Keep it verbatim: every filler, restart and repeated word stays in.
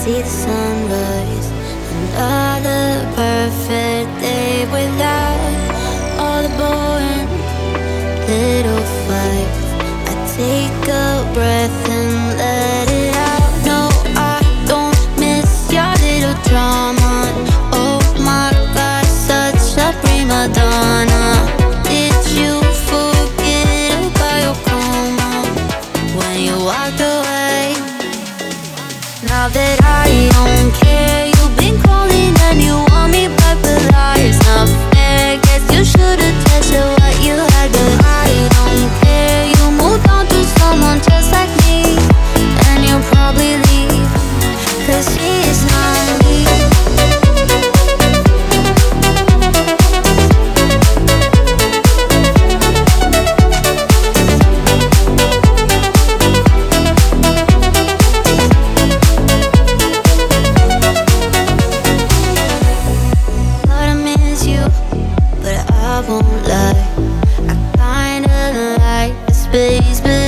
see the sunrise. Another perfect day without all the boring little fights. I take a breath and let it out. No, I don't miss your little drama. Oh my God, such a prima donna. Did you forget about your coma when you walked away? Now that I don't care, you've been calling and you want me back, but lies not fair. Guess you should've tested what you had, but I don't care. You moved on to someone just like me, and you'll probably leave, cause he's not me. I won't lie, I kinda like the space, but